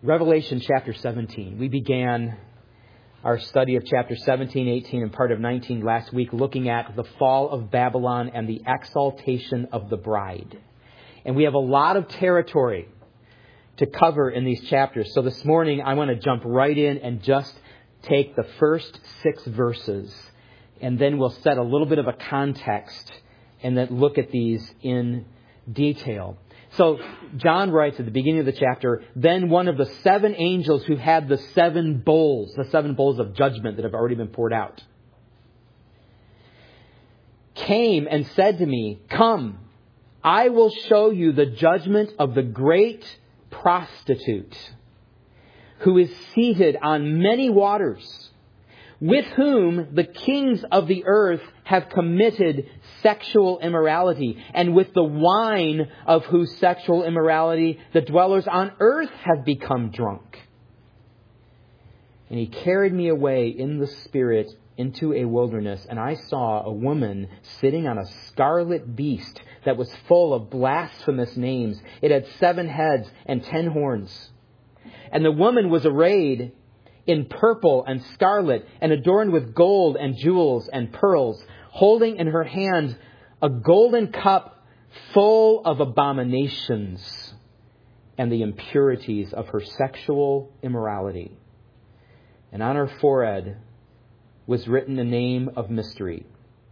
Revelation chapter 17. We began our study of chapter 17, 18, and part of 19 last week, looking at the fall of Babylon and the exaltation of the bride. And we have a lot of territory to cover in these chapters. So this morning, I want to jump right in and just take the first 6 verses, and then we'll set a little bit of a context and then look at these in detail. So John writes at the beginning of the chapter, then one of the 7 angels who had the 7 bowls of judgment that have already been poured out, came and said to me, "Come, I will show you the judgment of the great prostitute, who is seated on many waters, with whom the kings of the earth have committed sexual immorality, and with the wine of whose sexual immorality the dwellers on earth have become drunk." And he carried me away in the Spirit into a wilderness, and I saw a woman sitting on a scarlet beast that was full of blasphemous names. It had 7 heads and 10 horns. And the woman was arrayed in purple and scarlet, and adorned with gold and jewels and pearls, holding in her hand a golden cup full of abominations and the impurities of her sexual immorality. And on her forehead was written a name of mystery: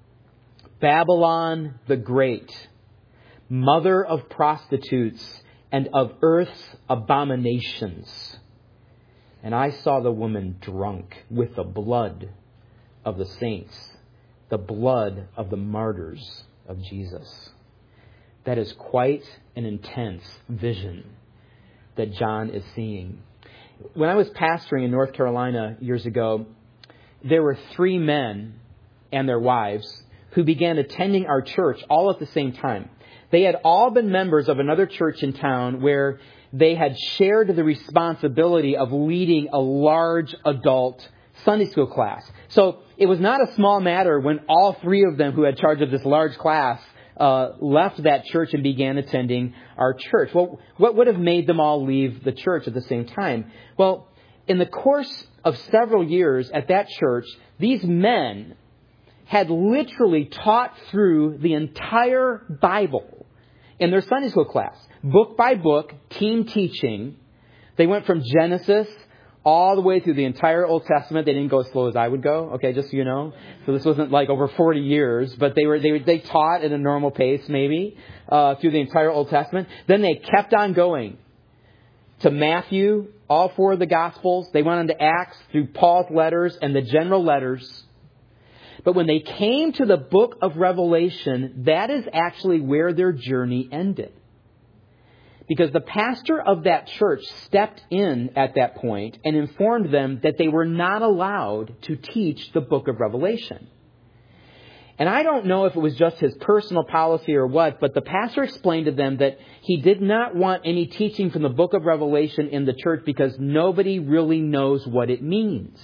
Babylon the Great, mother of prostitutes and of earth's abominations. And I saw the woman drunk with the blood of the saints, the blood of the martyrs of Jesus. That is quite an intense vision that John is seeing. When I was pastoring in North Carolina years ago, there were 3 men and their wives who began attending our church all at the same time. They had all been members of another church in town where they had shared the responsibility of leading a large adult Sunday school class. So it was not a small matter when all 3 of them who had charge of this large class left that church and began attending our church. Well, what would have made them all leave the church at the same time? Well, in the course of several years at that church, these men had literally taught through the entire Bible in their Sunday school class. Book by book, team teaching. They went from Genesis all the way through the entire Old Testament. They didn't go as slow as I would go, okay, just so you know. So this wasn't like over 40 years, but they taught at a normal pace maybe through the entire Old Testament. Then they kept on going to Matthew, all 4 of the Gospels. They went on to Acts through Paul's letters and the general letters. But when they came to the book of Revelation, that is actually where their journey ended. Because the pastor of that church stepped in at that point and informed them that they were not allowed to teach the book of Revelation. And I don't know if it was just his personal policy or what, but the pastor explained to them that he did not want any teaching from the book of Revelation in the church because nobody really knows what it means.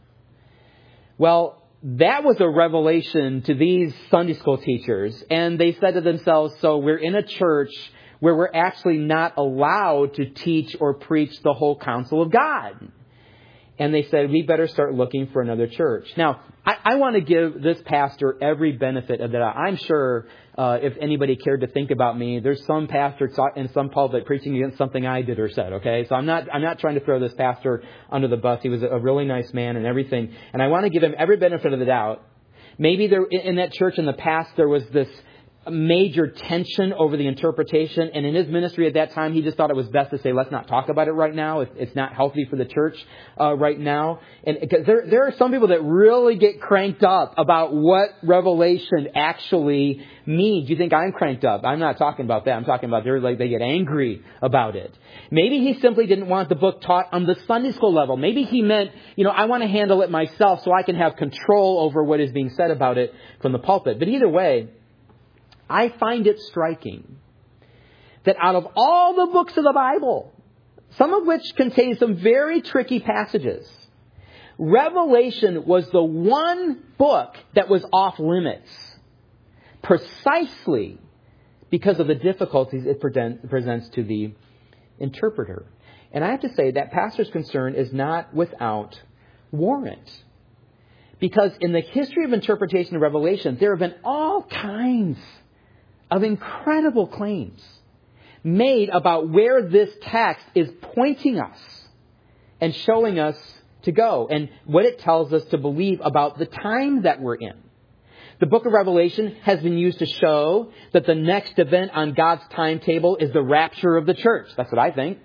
Well, that was a revelation to these Sunday school teachers. And they said to themselves, so we're in a church where we're actually not allowed to teach or preach the whole counsel of God. And they said, we better start looking for another church. Now, I want to give this pastor every benefit of that. I'm sure if anybody cared to think about me, there's some pastor in some pulpit preaching against something I did or said, okay? So I'm not trying to throw this pastor under the bus. He was a really nice man and everything. And I want to give him every benefit of the doubt. Maybe there in that church in the past there was this major tension over the interpretation. And in his ministry at that time, he just thought it was best to say, let's not talk about it right now. It's not healthy for the church right now. And because there are some people that really get cranked up about what Revelation actually means. You think I'm cranked up? I'm not talking about that. I'm talking about they get angry about it. Maybe he simply didn't want the book taught on the Sunday school level. Maybe he meant, I want to handle it myself so I can have control over what is being said about it from the pulpit. But either way, I find it striking that out of all the books of the Bible, some of which contain some very tricky passages, Revelation was the one book that was off limits, precisely because of the difficulties it presents to the interpreter. And I have to say that pastor's concern is not without warrant. Because in the history of interpretation of Revelation, there have been all kinds of incredible claims made about where this text is pointing us and showing us to go and what it tells us to believe about the time that we're in. The book of Revelation has been used to show that the next event on God's timetable is the rapture of the church. That's what I think.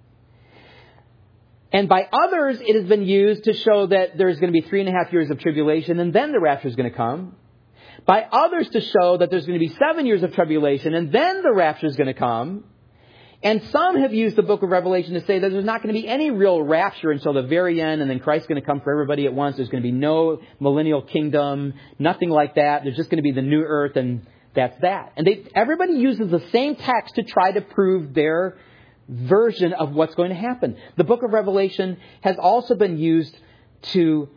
And by others, it has been used to show that there's going to be 3.5 years of tribulation and then the rapture is going to come. By others to show that there's going to be 7 years of tribulation and then the rapture is going to come. And some have used the book of Revelation to say that there's not going to be any real rapture until the very end, and then Christ's going to come for everybody at once. There's going to be no millennial kingdom, nothing like that. There's just going to be the new earth, and that's that. And everybody uses the same text to try to prove their version of what's going to happen. The book of Revelation has also been used to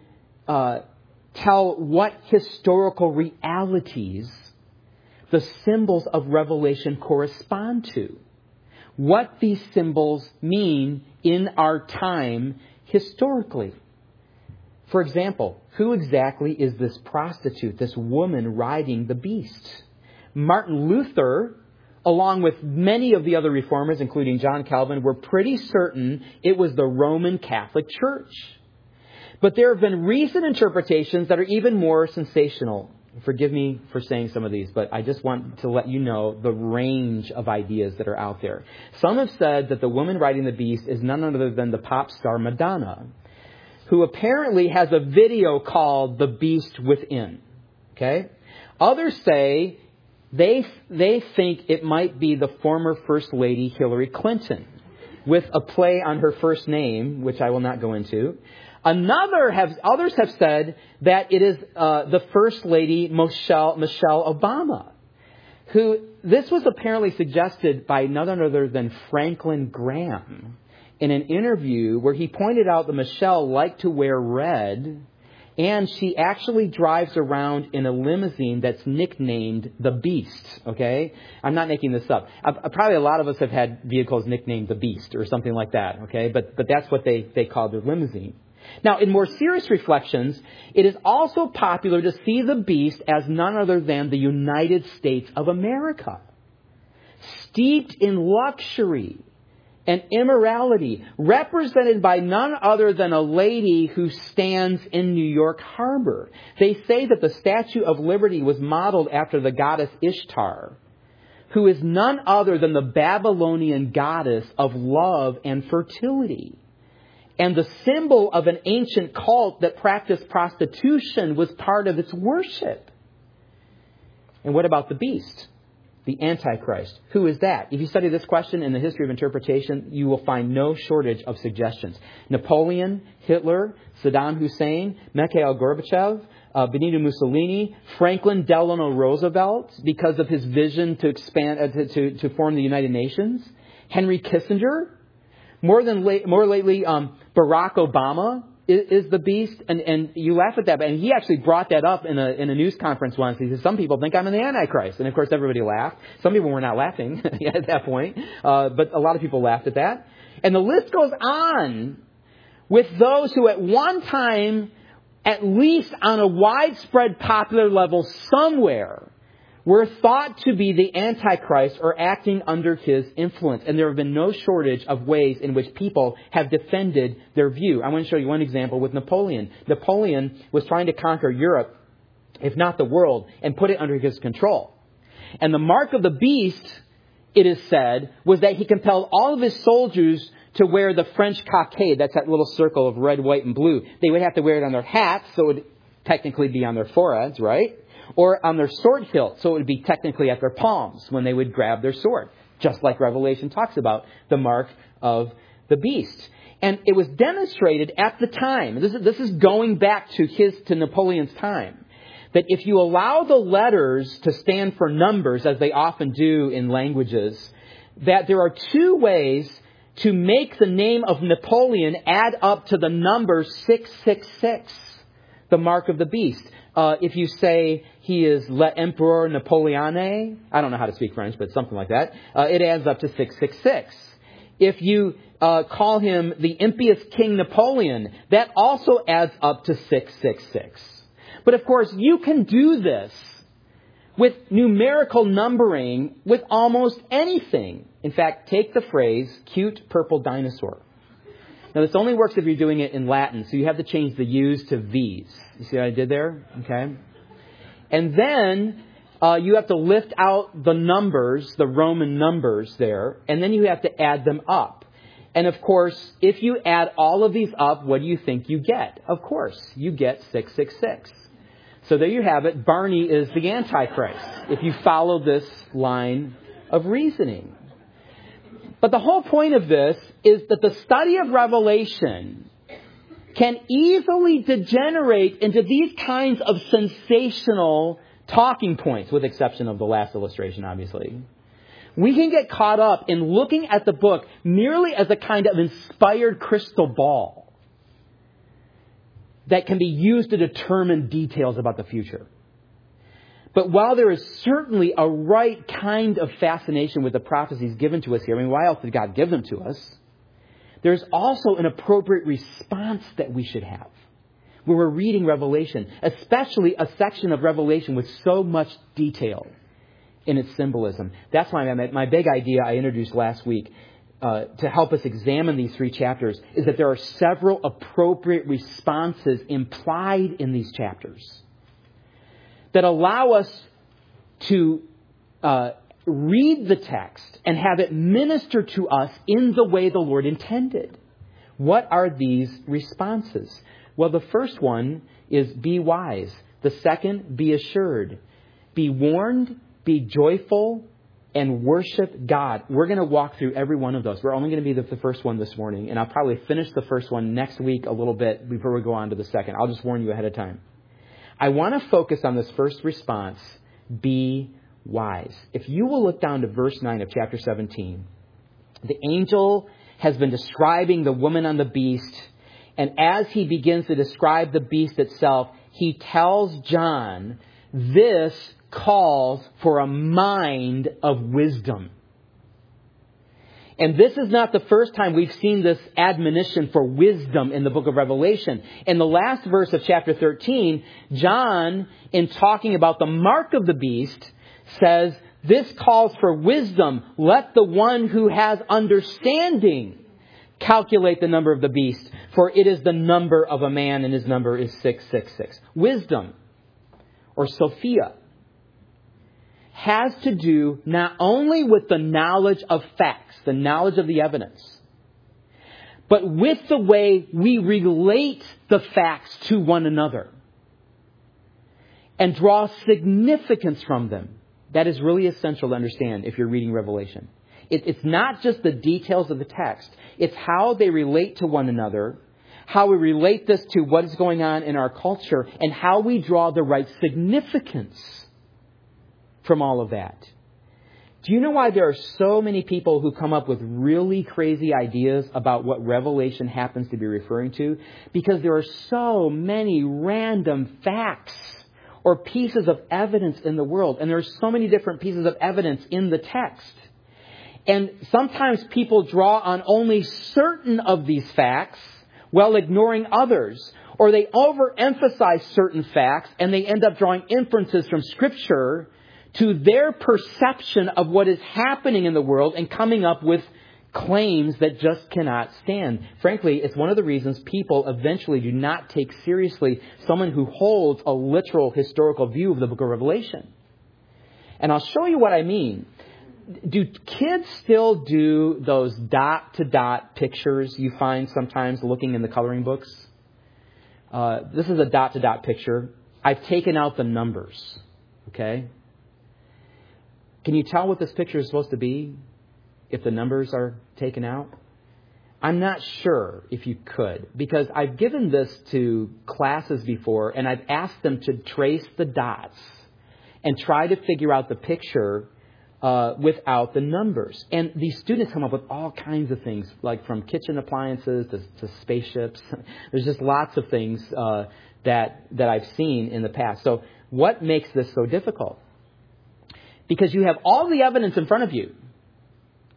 tell what historical realities the symbols of Revelation correspond to. What these symbols mean in our time historically. For example, who exactly is this prostitute, this woman riding the beast? Martin Luther, along with many of the other reformers, including John Calvin, were pretty certain it was the Roman Catholic Church. But there have been recent interpretations that are even more sensational. Forgive me for saying some of these, but I just want to let you know the range of ideas that are out there. Some have said that the woman riding the beast is none other than the pop star Madonna, who apparently has a video called The Beast Within. Okay? Others say they think it might be the former First Lady Hillary Clinton, with a play on her first name, which I will not go into. Others have said that it is the First Lady Michelle Obama, who this was apparently suggested by none other than Franklin Graham in an interview where he pointed out that Michelle liked to wear red, and she actually drives around in a limousine that's nicknamed the Beast. Okay, I'm not making this up. Probably a lot of us have had vehicles nicknamed the Beast or something like that. Okay, but that's what they call their limousine. Now, in more serious reflections, it is also popular to see the beast as none other than the United States of America, steeped in luxury and immorality, represented by none other than a lady who stands in New York Harbor. They say that the Statue of Liberty was modeled after the goddess Ishtar, who is none other than the Babylonian goddess of love and fertility. And the symbol of an ancient cult that practiced prostitution was part of its worship. And what about the beast? The Antichrist. Who is that? If you study this question in the history of interpretation, you will find no shortage of suggestions. Napoleon, Hitler, Saddam Hussein, Mikhail Gorbachev, Benito Mussolini, Franklin Delano Roosevelt, because of his vision to expand, to form the United Nations, Henry Kissinger. More lately, Barack Obama is the beast, and you laugh at that, but he actually brought that up in a news conference once. He said, "Some people think I'm the Antichrist," and of course everybody laughed. Some people were not laughing at that point, but a lot of people laughed at that. And the list goes on with those who at one time, at least on a widespread popular level somewhere, were thought to be the Antichrist or acting under his influence. And there have been no shortage of ways in which people have defended their view. I want to show you one example with Napoleon. Napoleon was trying to conquer Europe, if not the world, and put it under his control. And the mark of the beast, it is said, was that he compelled all of his soldiers to wear the French cockade. That's that little circle of red, white, and blue. They would have to wear it on their hats, so it would technically be on their foreheads, right? Or on their sword hilt, so it would be technically at their palms when they would grab their sword, just like Revelation talks about the mark of the beast. And it was demonstrated at the time, this is going back to Napoleon's time, that if you allow the letters to stand for numbers, as they often do in languages, that there are two ways to make the name of Napoleon add up to the number 666, the mark of the beast. If you say he is l'Empereur Napoleone, I don't know how to speak French, but something like that, it adds up to 666. If you call him the impious King Napoleon, that also adds up to 666. But of course, you can do this with numerical numbering with almost anything. In fact, take the phrase, cute purple dinosaur. Now, this only works if you're doing it in Latin, so you have to change the U's to V's. You see what I did there? Okay. And then you have to lift out the numbers, the Roman numbers there, and then you have to add them up. And of course, if you add all of these up, what do you think you get? Of course, you get 666. So there you have it. Barney is the Antichrist, if you follow this line of reasoning. But the whole point of this is that the study of Revelation can easily degenerate into these kinds of sensational talking points, with exception of the last illustration, obviously. We can get caught up in looking at the book merely as a kind of inspired crystal ball that can be used to determine details about the future. But while there is certainly a right kind of fascination with the prophecies given to us here, I mean, why else did God give them to us? There's also an appropriate response that we should have when we're reading Revelation, especially a section of Revelation with so much detail in its symbolism. That's why my big idea I introduced last week to help us examine these three chapters is that there are several appropriate responses implied in these chapters that allow us to read the text and have it minister to us in the way the Lord intended. What are these responses? Well, the first one is be wise. The second, be assured. Be warned, be joyful, and worship God. We're going to walk through every one of those. We're only going to be the first one this morning, and I'll probably finish the first one next week a little bit before we go on to the second. I'll just warn you ahead of time. I want to focus on this first response, be wise. If you will look down to verse 9 of chapter 17, the angel has been describing the woman on the beast, and as he begins to describe the beast itself, he tells John, this calls for a mind of wisdom. And this is not the first time we've seen this admonition for wisdom in the book of Revelation. In the last verse of chapter 13, John, in talking about the mark of the beast, says, this calls for wisdom. Let the one who has understanding calculate the number of the beast, for it is the number of a man, and his number is 666. Wisdom, or Sophia, has to do not only with the knowledge of facts, the knowledge of the evidence, but with the way we relate the facts to one another and draw significance from them. That is really essential to understand if you're reading Revelation. It's not just the details of the text. It's how they relate to one another, how we relate this to what is going on in our culture, and how we draw the right significance from all of that. Do you know why there are so many people who come up with really crazy ideas about what Revelation happens to be referring to? Because there are so many random facts or pieces of evidence in the world. And there are so many different pieces of evidence in the text. And sometimes people draw on only certain of these facts while ignoring others. Or they overemphasize certain facts and they end up drawing inferences from Scripture to their perception of what is happening in the world and coming up with claims that just cannot stand. Frankly, it's one of the reasons people eventually do not take seriously someone who holds a literal historical view of the book of Revelation. And I'll show you what I mean. Do kids still do those dot-to-dot pictures you find sometimes looking in the coloring books? This is a dot-to-dot picture. I've taken out the numbers. Okay? Can you tell what this picture is supposed to be if the numbers are taken out? I'm not sure if you could, because I've given this to classes before and I've asked them to trace the dots and try to figure out the picture without the numbers. And these students come up with all kinds of things, like from kitchen appliances to spaceships. There's just lots of things that I've seen in the past. So what makes this so difficult? Because you have all the evidence in front of you.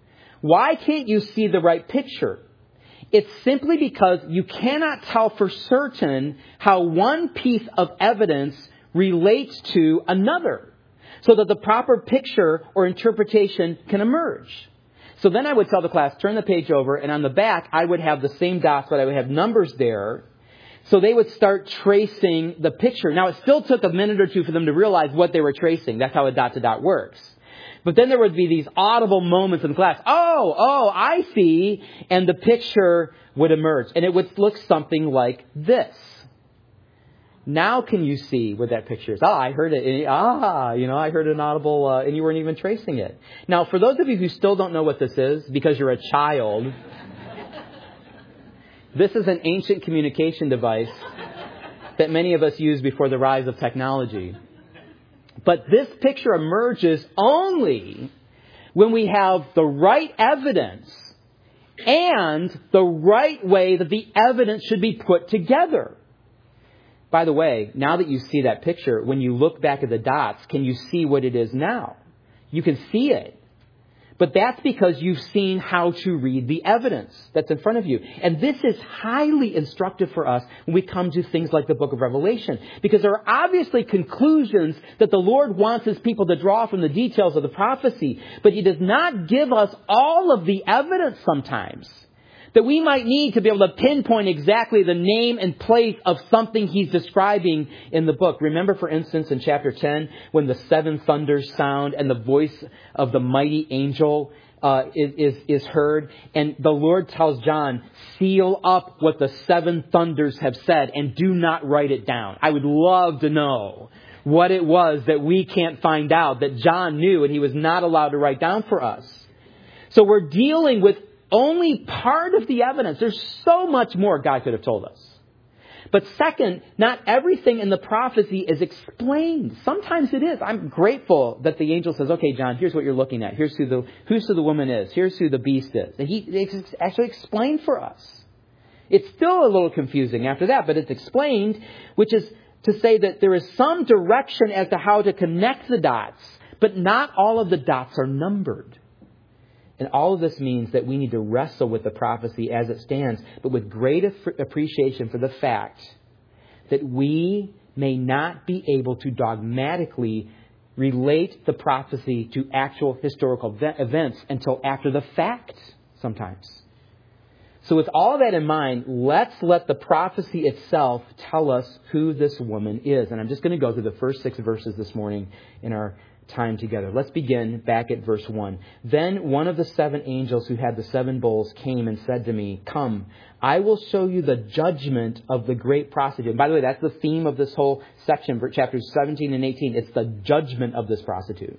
Why can't you see the right picture? It's simply because you cannot tell for certain how one piece of evidence relates to another, so that the proper picture or interpretation can emerge. So then I would tell the class, turn the page over, and on the back I would have the same dots, but I would have numbers there. So they would start tracing the picture. Now, it still took a minute or two for them to realize what they were tracing. That's how a dot-to-dot works. But then there would be these audible moments in class. Oh, I see. And the picture would emerge. And it would look something like this. Now can you see what that picture is? I heard it. I heard an audible, and you weren't even tracing it. Now, for those of you who still don't know what this is, because you're a child, this is an ancient communication device that many of us used before the rise of technology. But this picture emerges only when we have the right evidence and the right way that the evidence should be put together. By the way, now that you see that picture, when you look back at the dots, can you see what it is now? You can see it. But that's because you've seen how to read the evidence that's in front of you. And this is highly instructive for us when we come to things like the book of Revelation. Because there are obviously conclusions that the Lord wants His people to draw from the details of the prophecy. But He does not give us all of the evidence sometimes that we might need to be able to pinpoint exactly the name and place of something He's describing in the book. Remember, for instance, in chapter 10, when the seven thunders sound and the voice of the mighty angel is heard. And the Lord tells John, seal up what the seven thunders have said and do not write it down. I would love to know what it was that we can't find out, that John knew and he was not allowed to write down for us. So we're dealing with only part of the evidence. There's so much more God could have told us. But second, not everything in the prophecy is explained. Sometimes it is. I'm grateful that the angel says, okay, John, here's what you're looking at. Here's who the woman is. Here's who the beast is. And it's actually explained for us. It's still a little confusing after that, but it's explained, which is to say that there is some direction as to how to connect the dots, but not all of the dots are numbered. And all of this means that we need to wrestle with the prophecy as it stands, but with great appreciation for the fact that we may not be able to dogmatically relate the prophecy to actual historical events until after the fact sometimes. So with all that in mind, let's let the prophecy itself tell us who this woman is. And I'm just going to go through the first 6 verses this morning in our time together. Let's begin back at verse 1. Then one of the 7 angels who had the 7 bowls came and said to me, come, I will show you the judgment of the great prostitute. And by the way, that's the theme of this whole section, chapters 17 and 18. It's the judgment of this prostitute,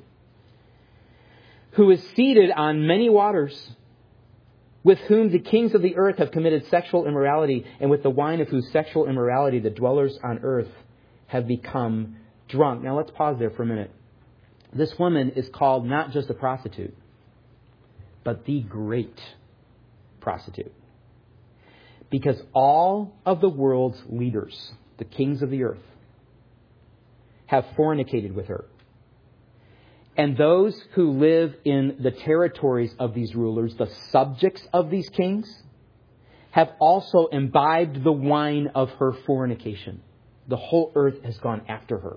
who is seated on many waters, with whom the kings of the earth have committed sexual immorality, and with the wine of whose sexual immorality the dwellers on earth have become drunk. Now let's pause there for a minute. This woman is called not just a prostitute, but the great prostitute. Because all of the world's leaders, the kings of the earth, have fornicated with her. And those who live in the territories of these rulers, the subjects of these kings, have also imbibed the wine of her fornication. The whole earth has gone after her.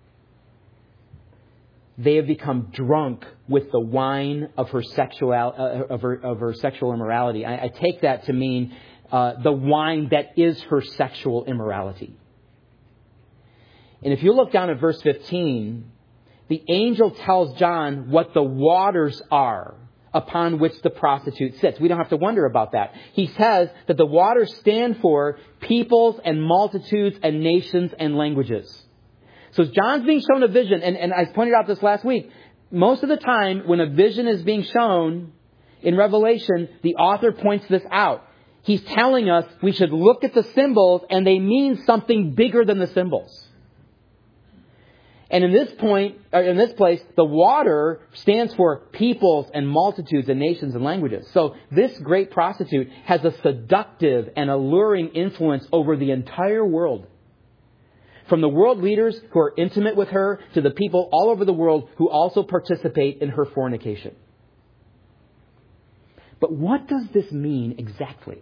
They have become drunk with the wine of her sexual immorality. I take that to mean the wine that is her sexual immorality. And if you look down at verse 15, the angel tells John what the waters are upon which the prostitute sits. We don't have to wonder about that. He says that the waters stand for peoples and multitudes and nations and languages. So John's being shown a vision, and I pointed out this last week. Most of the time when a vision is being shown in Revelation, the author points this out. He's telling us we should look at the symbols and they mean something bigger than the symbols. And in this place, the water stands for peoples and multitudes and nations and languages. So this great prostitute has a seductive and alluring influence over the entire world. From the world leaders who are intimate with her to the people all over the world who also participate in her fornication. But what does this mean exactly?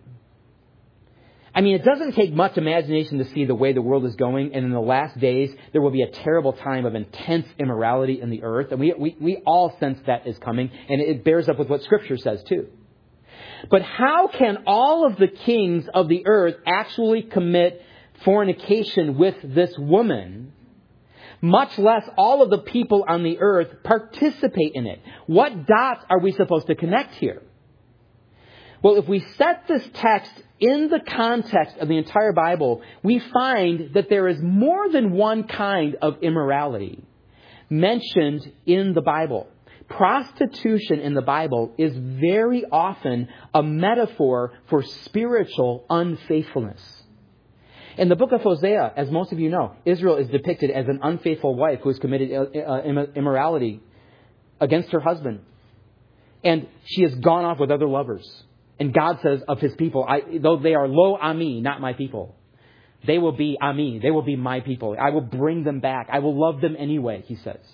I mean, it doesn't take much imagination to see the way the world is going, and in the last days, there will be a terrible time of intense immorality in the earth, and we all sense that is coming, and it bears up with what Scripture says too. But how can all of the kings of the earth actually commit fornication with this woman, much less all of the people on the earth participate in it? What dots are we supposed to connect here? Well, if we set this text in the context of the entire Bible, we find that there is more than one kind of immorality mentioned in the Bible. Prostitution in the Bible is very often a metaphor for spiritual unfaithfulness. In the book of Hosea, as most of you know, Israel is depicted as an unfaithful wife who has committed immorality against her husband. And she has gone off with other lovers. And God says of his people, though they are lo ami, not my people, they will be ami, they will be my people. I will bring them back. I will love them anyway, he says,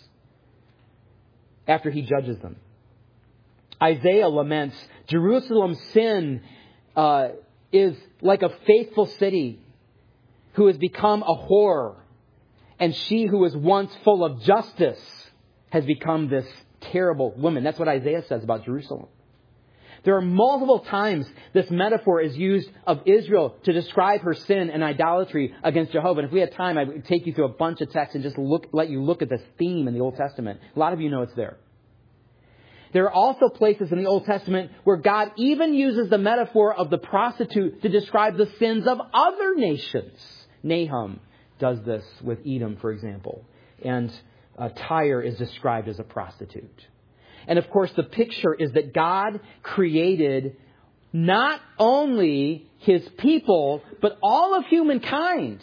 after he judges them. Isaiah laments, Jerusalem's sin is like a faithful city who has become a whore, and she who was once full of justice has become this terrible woman. That's what Isaiah says about Jerusalem. There are multiple times this metaphor is used of Israel to describe her sin and idolatry against Jehovah. And if we had time, I would take you through a bunch of texts and just let you look at this theme in the Old Testament. A lot of you know it's there. There are also places in the Old Testament where God even uses the metaphor of the prostitute to describe the sins of other nations. Nahum does this with Edom, for example. And Tyre is described as a prostitute. And of course, the picture is that God created not only his people, but all of humankind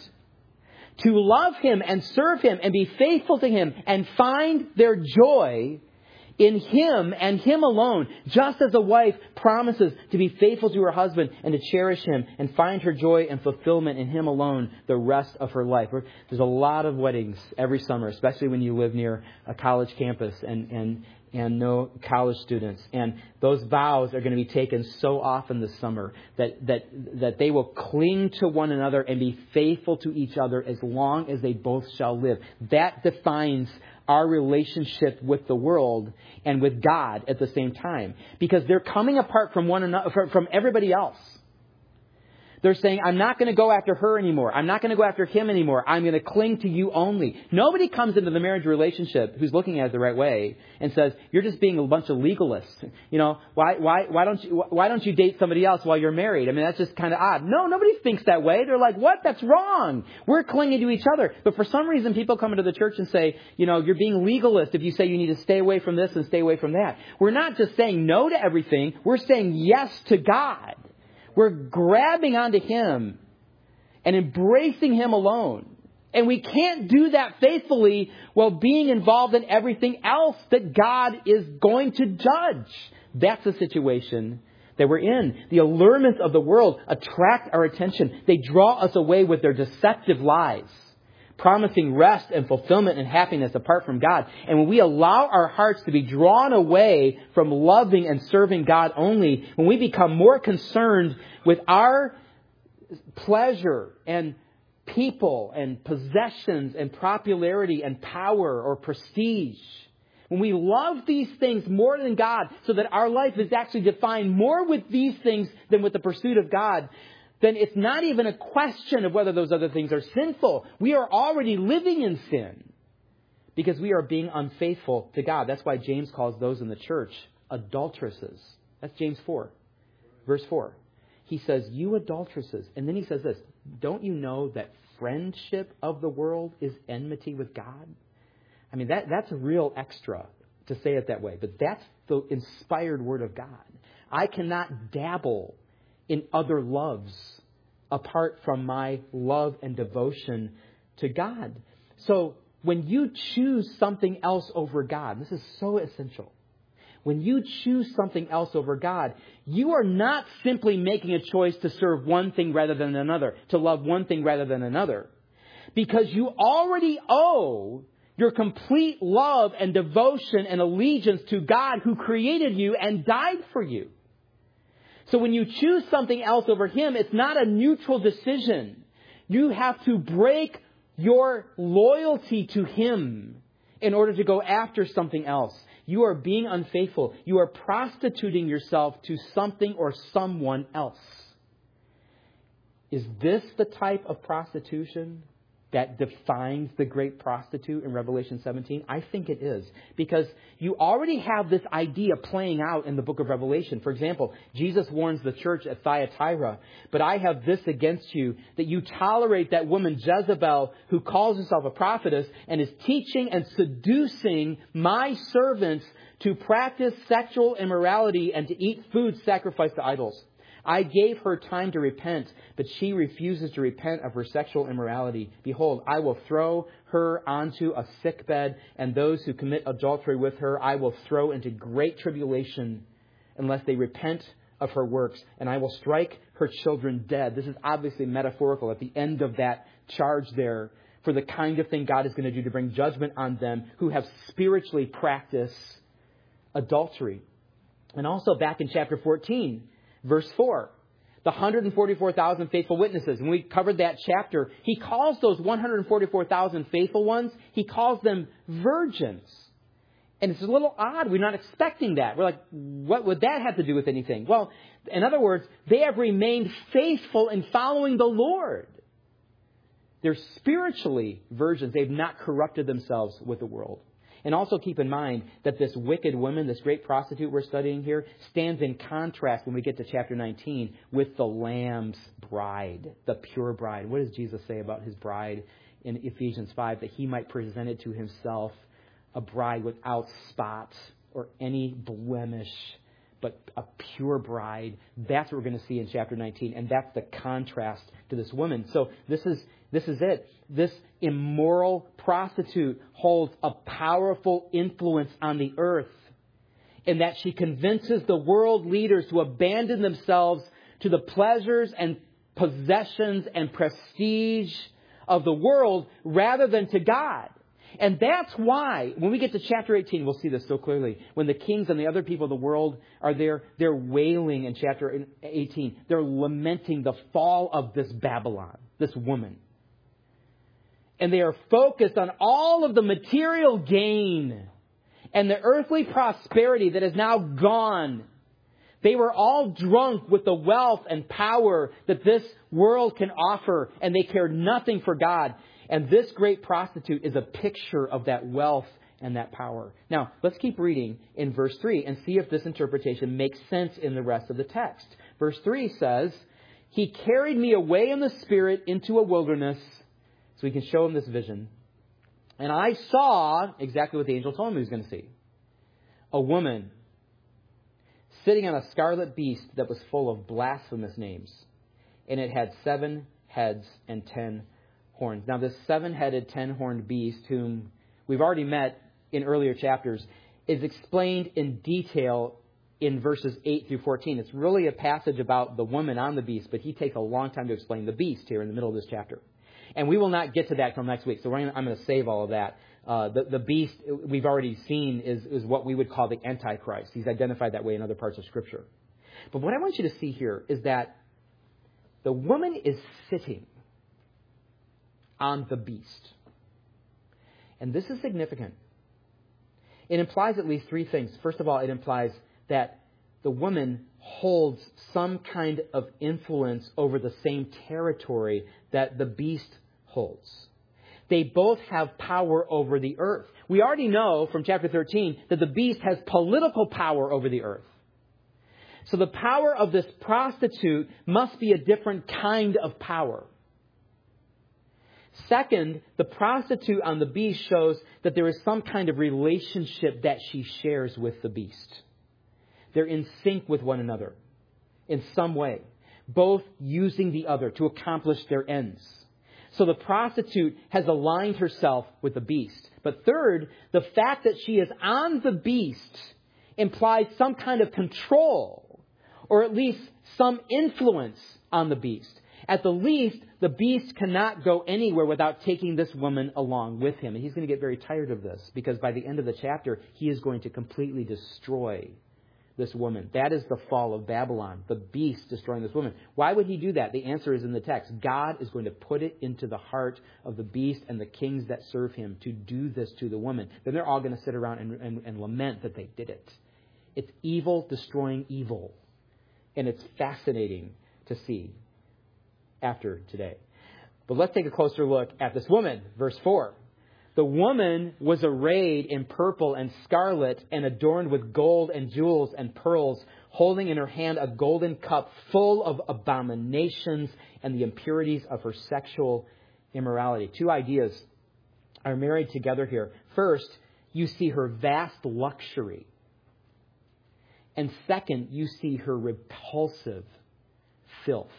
to love him and serve him and be faithful to him and find their joy in him and him alone, just as a wife promises to be faithful to her husband and to cherish him and find her joy and fulfillment in him alone the rest of her life. There's a lot of weddings every summer, especially when you live near a college campus and know college students. And those vows are going to be taken so often this summer that they will cling to one another and be faithful to each other as long as they both shall live. That defines our relationship with the world and with God at the same time, because they're coming apart from one another, from everybody else. They're saying, I'm not going to go after her anymore. I'm not going to go after him anymore. I'm going to cling to you only. Nobody comes into the marriage relationship who's looking at it the right way and says, you're just being a bunch of legalists. You know, why don't you date somebody else while you're married? I mean, that's just kind of odd. No, nobody thinks that way. They're like, what? That's wrong. We're clinging to each other. But for some reason, people come into the church and say, you know, you're being legalist if you say you need to stay away from this and stay away from that. We're not just saying no to everything. We're saying yes to God. We're grabbing onto him and embracing him alone. And we can't do that faithfully while being involved in everything else that God is going to judge. That's the situation that we're in. The allurements of the world attract our attention. They draw us away with their deceptive lies, promising rest and fulfillment and happiness apart from God. And when we allow our hearts to be drawn away from loving and serving God only, when we become more concerned with our pleasure and people and possessions and popularity and power or prestige, when we love these things more than God so that our life is actually defined more with these things than with the pursuit of God, then it's not even a question of whether those other things are sinful. We are already living in sin because we are being unfaithful to God. That's why James calls those in the church adulteresses. That's James 4, verse 4. He says, you adulteresses. And then he says this, don't you know that friendship of the world is enmity with God? I mean, that's a real extra to say it that way. But that's the inspired word of God. I cannot dabble in other loves apart from my love and devotion to God. So when you choose something else over God, this is so essential. When you choose something else over God, you are not simply making a choice to serve one thing rather than another, to love one thing rather than another, because you already owe your complete love and devotion and allegiance to God who created you and died for you. So when you choose something else over Him, it's not a neutral decision. You have to break your loyalty to Him in order to go after something else. You are being unfaithful. You are prostituting yourself to something or someone else. Is this the type of prostitution that defines the great prostitute in Revelation 17? I think it is. Because you already have this idea playing out in the book of Revelation. For example, Jesus warns the church at Thyatira, "But I have this against you, that you tolerate that woman Jezebel, who calls herself a prophetess, and is teaching and seducing my servants to practice sexual immorality and to eat food sacrificed to idols. I gave her time to repent, but she refuses to repent of her sexual immorality. Behold, I will throw her onto a sickbed, and those who commit adultery with her I will throw into great tribulation unless they repent of her works, and I will strike her children dead." This is obviously metaphorical at the end of that charge there for the kind of thing God is going to do to bring judgment on them who have spiritually practiced adultery. And also back in chapter 14, verse 4, the 144,000 faithful witnesses. When we covered that chapter, He calls those 144,000 faithful ones, He calls them virgins. And it's a little odd. We're not expecting that. We're like, what would that have to do with anything? Well, in other words, they have remained faithful in following the Lord. They're spiritually virgins. They've not corrupted themselves with the world. And also keep in mind that this wicked woman, this great prostitute we're studying here, stands in contrast when we get to chapter 19 with the Lamb's bride, the pure bride. What does Jesus say about His bride in Ephesians 5? That He might present it to Himself, a bride without spot or any blemish, but a pure bride. That's what we're going to see in chapter 19. And that's the contrast to this woman. So this is it. This immoral prostitute holds a powerful influence on the earth in that she convinces the world leaders to abandon themselves to the pleasures and possessions and prestige of the world rather than to God. And that's why, when we get to chapter 18, we'll see this so clearly. When the kings and the other people of the world are there, they're wailing in chapter 18. They're lamenting the fall of this Babylon, this woman. And they are focused on all of the material gain and the earthly prosperity that is now gone. They were all drunk with the wealth and power that this world can offer, and they cared nothing for God. And this great prostitute is a picture of that wealth and that power. Now, let's keep reading in verse 3 and see if this interpretation makes sense in the rest of the text. Verse 3 says, "He carried me away in the Spirit into a wilderness," so we can show him this vision. "And I saw," exactly what the angel told him he was going to see, "a woman sitting on a scarlet beast that was full of blasphemous names. And it had 7 heads and 10 horns." Now, this 7-headed, 10-horned beast, whom we've already met in earlier chapters, is explained in detail in verses 8 through 14. It's really a passage about the woman on the beast, but he takes a long time to explain the beast here in the middle of this chapter. And we will not get to that till next week, so I'm going to save all of that. The beast we've already seen is what we would call the Antichrist. He's identified that way in other parts of Scripture. But what I want you to see here is that the woman is sitting on the beast. And this is significant. It implies at least 3 things. First of all, it implies that the woman holds some kind of influence over the same territory that the beast holds. They both have power over the earth. We already know from chapter 13 that the beast has political power over the earth. So the power of this prostitute must be a different kind of power. Second, the prostitute on the beast shows that there is some kind of relationship that she shares with the beast. They're in sync with one another in some way, both using the other to accomplish their ends. So the prostitute has aligned herself with the beast. But third, the fact that she is on the beast implies some kind of control, or at least some influence on the beast. At the least, the beast cannot go anywhere without taking this woman along with him. And he's going to get very tired of this, because by the end of the chapter, he is going to completely destroy this woman. That is the fall of Babylon, the beast destroying this woman. Why would he do that? The answer is in the text. God is going to put it into the heart of the beast and the kings that serve him to do this to the woman. Then they're all going to sit around and lament that they did it. It's evil destroying evil. And it's fascinating to see after today. But let's take a closer look at this woman. Verse 4. The woman was arrayed in purple and scarlet and adorned with gold and jewels and pearls, holding in her hand a golden cup full of abominations and the impurities of her sexual immorality. Two ideas are married together here. First, you see her vast luxury. And second, you see her repulsive filth.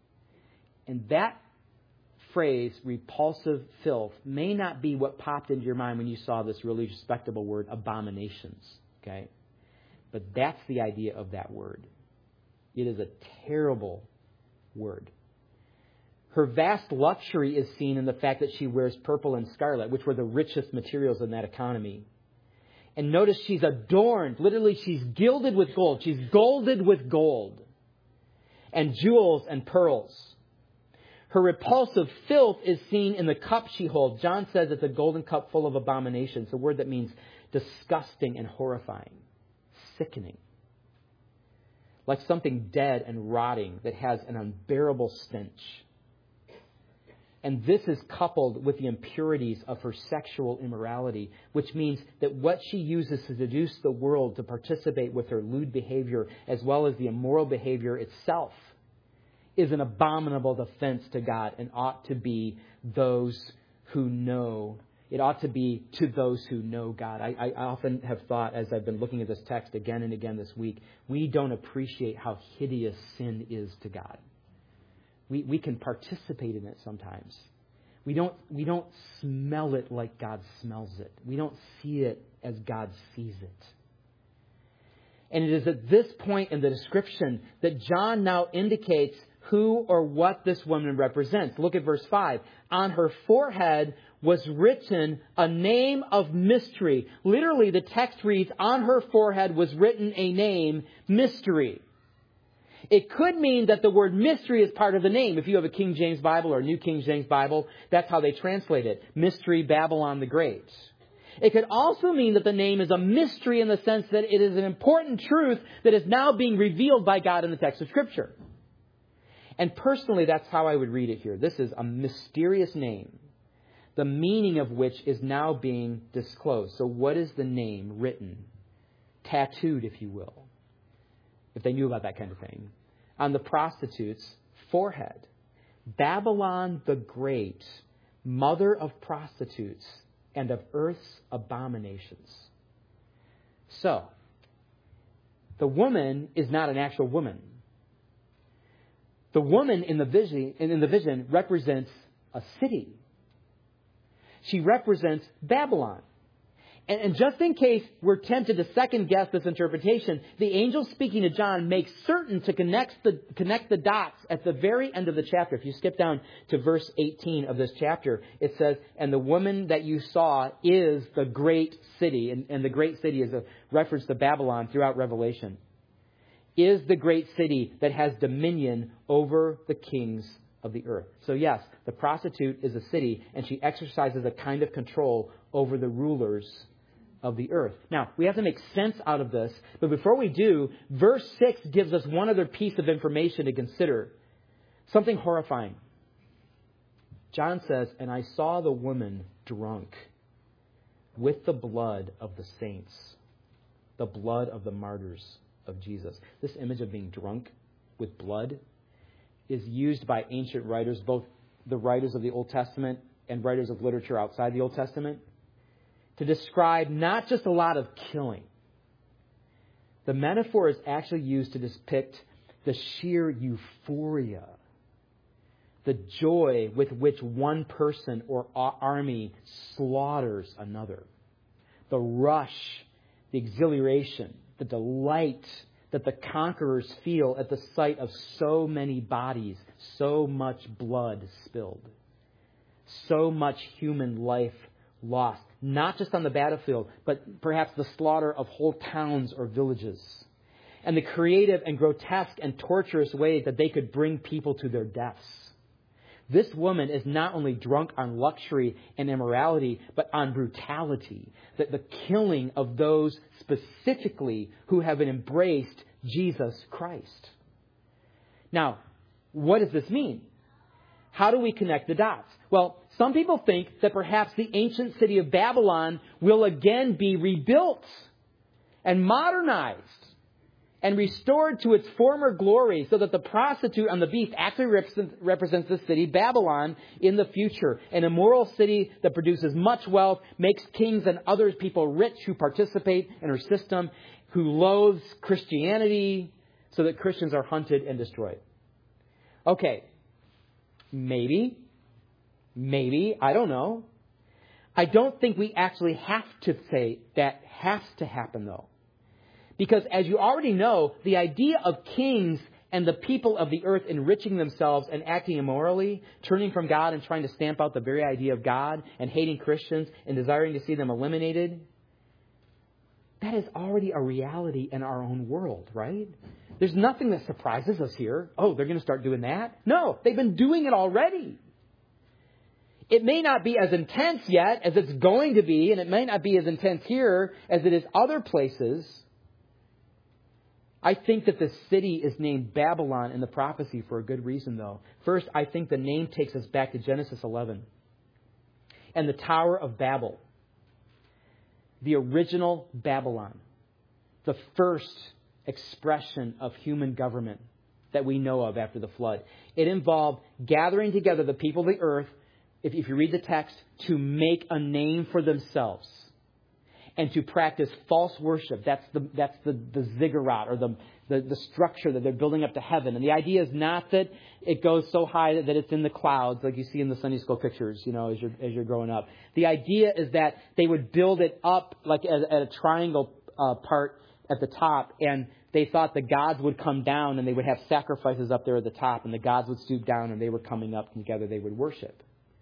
And that phrase, repulsive filth, may not be what popped into your mind when you saw this really respectable word, abominations. Okay? But that's the idea of that word. It is a terrible word. Her vast luxury is seen in the fact that she wears purple and scarlet, which were the richest materials in that economy. And notice she's adorned. Literally, she's gilded with gold. She's golded with gold and jewels and pearls. Her repulsive filth is seen in the cup she holds. John says it's a golden cup full of abominations, a word that means disgusting and horrifying, sickening. Like something dead and rotting that has an unbearable stench. And this is coupled with the impurities of her sexual immorality, which means that what she uses to seduce the world to participate with her lewd behavior, as well as the immoral behavior itself, is an abominable offense to God and ought to be those who know. It ought to be to those who know God. I often have thought, as I've been looking at this text again and again this week, we don't appreciate how hideous sin is to God. We can participate in it sometimes. We don't smell it like God smells it. We don't see it as God sees it. And it is at this point in the description that John now indicates who or what this woman represents. Look at verse 5. On her forehead was written a name of mystery. Literally, the text reads, on her forehead was written a name, mystery. It could mean that the word mystery is part of the name. If you have a King James Bible or a New King James Bible, that's how they translate it. Mystery Babylon the Great. It could also mean that the name is a mystery in the sense that it is an important truth that is now being revealed by God in the text of Scripture. And personally, that's how I would read it here. This is a mysterious name, the meaning of which is now being disclosed. So what is the name written? Tattooed, if you will, if they knew about that kind of thing, on the prostitute's forehead. Babylon the Great, mother of prostitutes and of earth's abominations. So, the woman is not an actual woman. The woman in the vision represents a city. She represents Babylon. And just in case we're tempted to second guess this interpretation, the angel speaking to John makes certain to connect the dots at the very end of the chapter. If you skip down to verse 18 of this chapter, it says, and the woman that you saw is the great city. And the great city is a reference to Babylon throughout Revelation. Is the great city that has dominion over the kings of the earth. So yes, the prostitute is a city, and she exercises a kind of control over the rulers of the earth. Now, we have to make sense out of this, but before we do, verse 6 gives us one other piece of information to consider. Something horrifying. John says, and I saw the woman drunk with the blood of the saints, the blood of the martyrs of Jesus. This image of being drunk with blood is used by ancient writers, both the writers of the Old Testament and writers of literature outside the Old Testament, to describe not just a lot of killing. The metaphor is actually used to depict the sheer euphoria, the joy with which one person or army slaughters another, the rush, the exhilaration, the delight that the conquerors feel at the sight of so many bodies, so much blood spilled, so much human life lost, not just on the battlefield, but perhaps the slaughter of whole towns or villages. and the creative and grotesque and torturous ways that they could bring people to their deaths. This woman is not only drunk on luxury and immorality, but on brutality, that the killing of those specifically who have embraced Jesus Christ. Now, what does this mean? How do we connect the dots? Well, some people think that perhaps the ancient city of Babylon will again be rebuilt and modernized and restored to its former glory, so that the prostitute on the beast actually represents the city Babylon in the future. An immoral city that produces much wealth, makes kings and other people rich who participate in her system, who loathes Christianity, so that Christians are hunted and destroyed. Okay, maybe, I don't know. I don't think we actually have to say that has to happen, though. Because as you already know, the idea of kings and the people of the earth enriching themselves and acting immorally, turning from God and trying to stamp out the very idea of God, and hating Christians and desiring to see them eliminated, that is already a reality in our own world, right? There's nothing that surprises us here. Oh, they're going to start doing that? No, they've been doing it already. It may not be as intense yet as it's going to be, and it may not be as intense here as it is other places. I think that the city is named Babylon in the prophecy for a good reason, though. First, I think the name takes us back to Genesis 11 and the Tower of Babel, the original Babylon, the first expression of human government that we know of after the flood. It involved gathering together the people of the earth, if you read the text, to make a name for themselves and to practice false worship. That's the ziggurat, or the structure that they're building up to heaven. And the idea is not that it goes so high that it's in the clouds, like you see in the Sunday school pictures, as you're growing up. The idea is that they would build it up like at a triangle part at the top, and they thought the gods would come down and they would have sacrifices up there at the top, and the gods would stoop down and they were coming up, and together they would worship.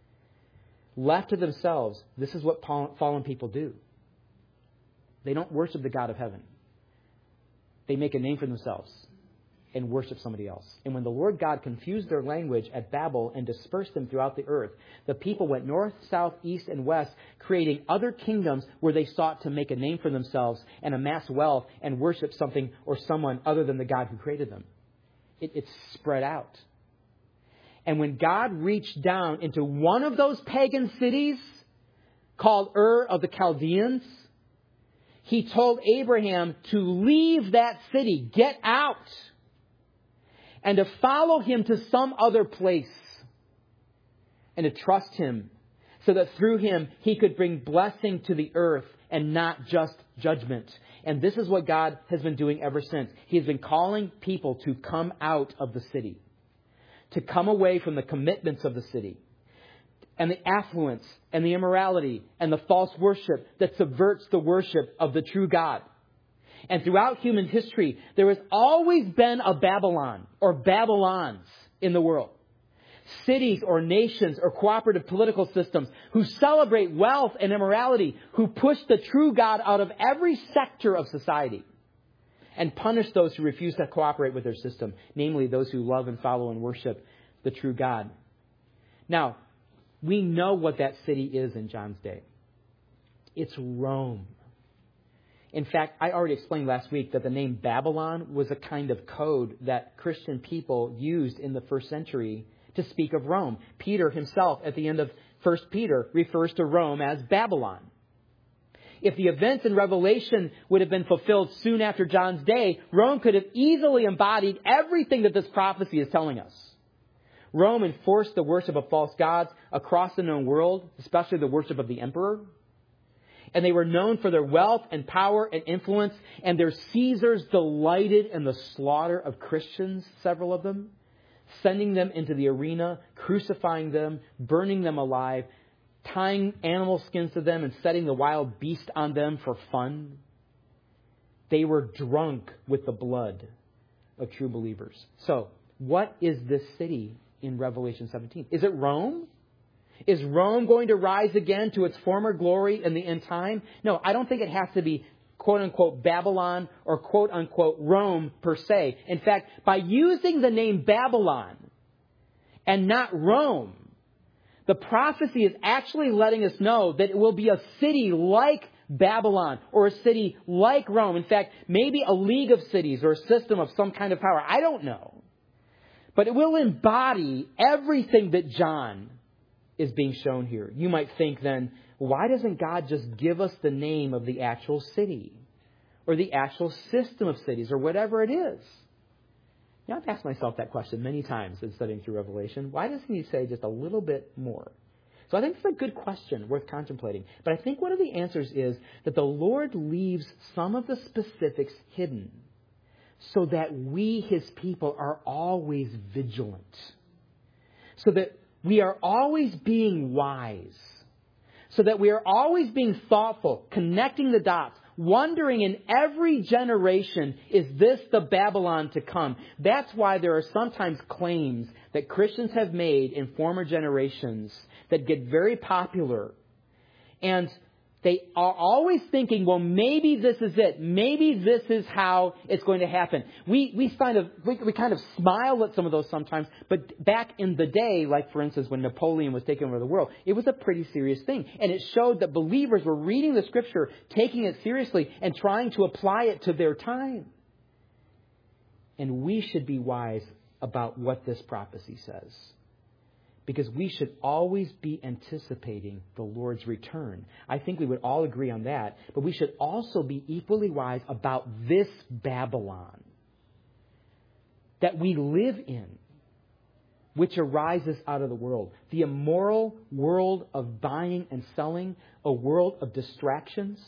Left to themselves, this is what fallen people do. They don't worship the God of heaven. They make a name for themselves and worship somebody else. And when the Lord God confused their language at Babel and dispersed them throughout the earth, the people went north, south, east, and west, creating other kingdoms where they sought to make a name for themselves and amass wealth and worship something or someone other than the God who created them. It's spread out. And when God reached down into one of those pagan cities called Ur of the Chaldeans, He told Abraham to leave that city, get out, and to follow Him to some other place, and to trust Him, so that through Him He could bring blessing to the earth and not just judgment. And this is what God has been doing ever since. He has been calling people to come out of the city, to come away from the commitments of the city, and the affluence and the immorality and the false worship that subverts the worship of the true God. And throughout human history, there has always been a Babylon or Babylons in the world. Cities or nations or cooperative political systems who celebrate wealth and immorality, who push the true God out of every sector of society and punish those who refuse to cooperate with their system, namely those who love and follow and worship the true God. Now, we know what that city is in John's day. It's Rome. In fact, I already explained last week that the name Babylon was a kind of code that Christian people used in the first century to speak of Rome. Peter himself, at the end of 1 Peter, refers to Rome as Babylon. If the events in Revelation would have been fulfilled soon after John's day, Rome could have easily embodied everything that this prophecy is telling us. Rome enforced the worship of false gods across the known world, especially the worship of the emperor. And they were known for their wealth and power and influence. And their Caesars delighted in the slaughter of Christians, several of them, sending them into the arena, crucifying them, burning them alive, tying animal skins to them and setting the wild beast on them for fun. They were drunk with the blood of true believers. So, what is this city in Revelation 17? Is it Rome? Is Rome going to rise again to its former glory in the end time? No, I don't think it has to be quote-unquote Babylon or quote-unquote Rome per se. In fact, by using the name Babylon and not Rome, the prophecy is actually letting us know that it will be a city like Babylon or a city like Rome. In fact, maybe a league of cities or a system of some kind of power. I don't know. But it will embody everything that John is being shown here. You might think then, why doesn't God just give us the name of the actual city or the actual system of cities or whatever it is? I've asked myself that question many times in studying through Revelation. Why doesn't he say just a little bit more? So I think it's a good question worth contemplating. But I think one of the answers is that the Lord leaves some of the specifics hidden so that we, his people, are always vigilant. So that we are always being wise. So that we are always being thoughtful, connecting the dots, wondering in every generation, is this the Babylon to come? That's why there are sometimes claims that Christians have made in former generations that get very popular. And they are always thinking, well, maybe this is it. Maybe this is how it's going to happen. We kind of smile at some of those sometimes. But back in the day, like for instance, when Napoleon was taking over the world, it was a pretty serious thing. And it showed that believers were reading the Scripture, taking it seriously, and trying to apply it to their time. And we should be wise about what this prophecy says. Because we should always be anticipating the Lord's return. I think we would all agree on that. But we should also be equally wise about this Babylon that we live in, which arises out of the world. The immoral world of buying and selling, a world of distractions.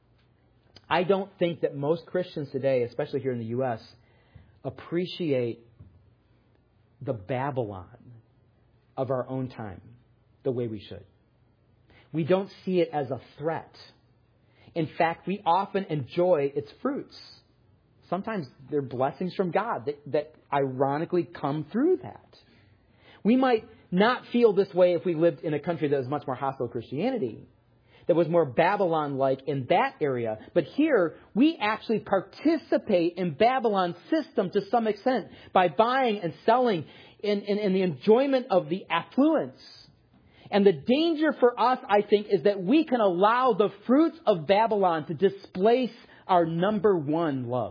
I don't think that most Christians today, especially here in the U.S., appreciate the Babylon of our own time the way we should. We don't see it as a threat. In fact, we often enjoy its fruits. Sometimes they're blessings from God that ironically come through that. We might not feel this way if we lived in a country that was much more hostile to Christianity, that was more Babylon-like in that area. But here, we actually participate in Babylon's system to some extent by buying and selling in the enjoyment of the affluence. And the danger for us, I think, is that we can allow the fruits of Babylon to displace our number one love.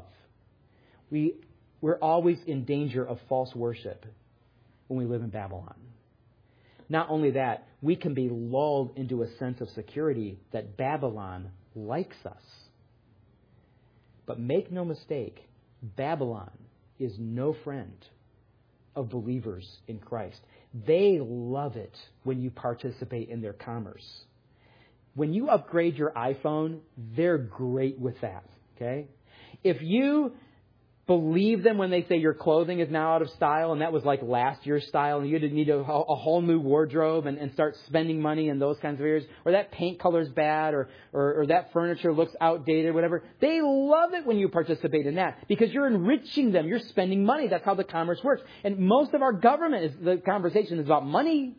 We're always in danger of false worship when we live in Babylon. Not only that, we can be lulled into a sense of security that Babylon likes us. But make no mistake, Babylon is no friend of believers in Christ. They love it when you participate in their commerce. When you upgrade your iPhone, they're great with that. Okay? If you believe them when they say your clothing is now out of style and that was like last year's style and you need a whole new wardrobe and start spending money in those kinds of areas, or that paint color is bad or that furniture looks outdated, whatever, they love it when you participate in that because you're enriching them. You're spending money. That's how the commerce works. And most of our government, the conversation is about money.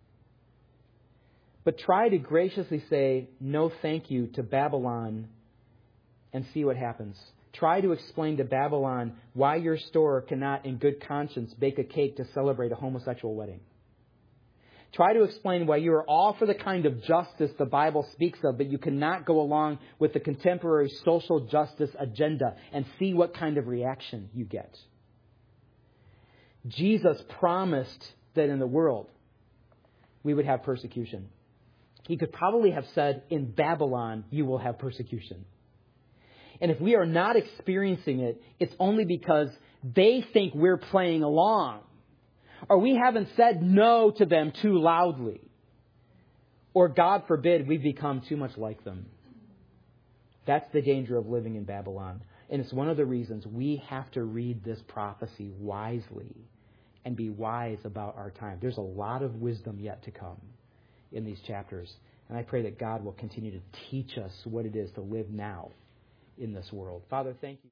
But try to graciously say no thank you to Babylon and see what happens. Try to explain to Babylon why your store cannot in good conscience bake a cake to celebrate a homosexual wedding. Try to explain why you are all for the kind of justice the Bible speaks of, but you cannot go along with the contemporary social justice agenda, and see what kind of reaction you get. Jesus promised that in the world we would have persecution. He could probably have said, in Babylon you will have persecution. And if we are not experiencing it, it's only because they think we're playing along. Or we haven't said no to them too loudly. Or, God forbid, we've become too much like them. That's the danger of living in Babylon. And it's one of the reasons we have to read this prophecy wisely and be wise about our time. There's a lot of wisdom yet to come in these chapters. And I pray that God will continue to teach us what it is to live now in this world. Father, thank you.